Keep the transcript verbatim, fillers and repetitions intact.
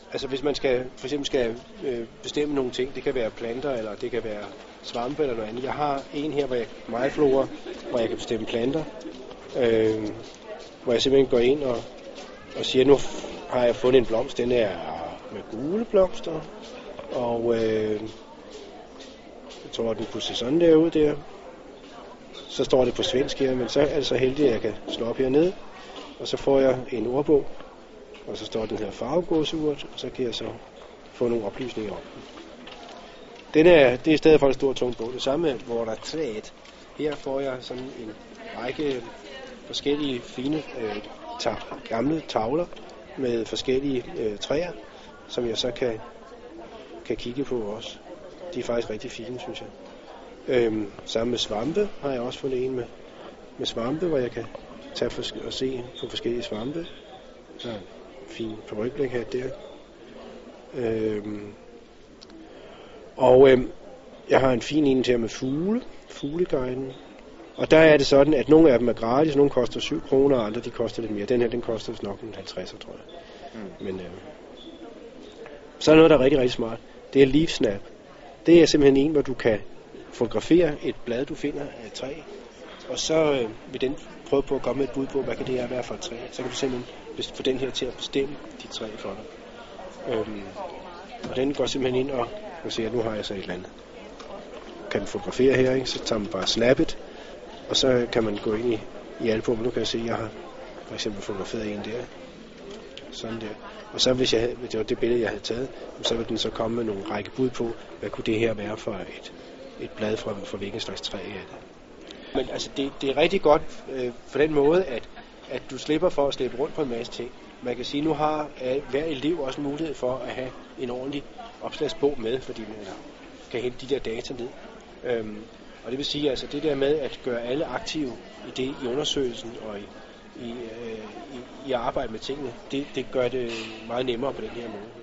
altså hvis man skal, for eksempel skal øh, bestemme nogle ting, det kan være planter, eller det kan være svampe eller noget andet. Jeg har en her, hvor jeg meget flora, hvor jeg kan bestemme planter, øh, hvor jeg simpelthen går ind og, og siger, nu har jeg fundet en blomst, den er med gule blomster, og øh, jeg tror, den kunne se sådan der ud der. Så står det på svensk her, men så er det så heldig, at jeg kan slå op hernede, og så får jeg en ordbog, og så står den her farvegåsurt, og så kan jeg så få nogle oplysninger om den. Den er, det er i stedet for en stor tung bog. Det samme, hvor der er træet. Her får jeg sådan en række forskellige fine øh, ta- gamle tavler med forskellige øh, træer, som jeg så kan, kan kigge på også. De er faktisk rigtig fine, synes jeg. Øhm, sammen med svampe har jeg også fundet en med, med svampe, hvor jeg kan tage for, og se på forskellige svampe. Så en fin parykblækhat der. Øhm, og øhm, jeg har en fin en til med fugle, fugleguiden. Og der er det sådan, at nogle af dem er gratis, nogle koster syv kroner, og andre de koster lidt mere. Den her, den koster nok en halvtreds, tror jeg. Mm. Men øhm, så er noget, der er rigtig, rigtig smart. Det er LeafSnap. Det er simpelthen en, hvor du kan fotografere et blad, du finder af et træ, og så øh, vil den prøve på at komme med et bud på, hvad kan det her være for et træ. Så kan du simpelthen få den her til at bestemme dit træ for dig. Øhm, og den går simpelthen ind og, og siger, nu har jeg så et eller andet. Kan man fotografere her, ikke? Så tager man bare snappet, og så kan man gå ind i, i albummet. Nu kan jeg se, at jeg har for eksempel fotograferet en der. Sådan der. Og så hvis, jeg, hvis det var det billede, jeg havde taget, så ville den så komme med nogle række bud på, hvad kunne det her være for et, et blad fra, fra hvilken slags træ er det. Men altså, det, det er rigtig godt øh, for den måde, at, at du slipper for at slippe rundt på en masse ting. Man kan sige, nu har øh, hver elev også mulighed for at have en ordentlig opslagsbog med, fordi man kan hente de der data ned. Øhm, og det vil sige, altså det der med at gøre alle aktive i det, i undersøgelsen og i, i, øh, i, i arbejde med tingene, det, det gør det meget nemmere på den her måde.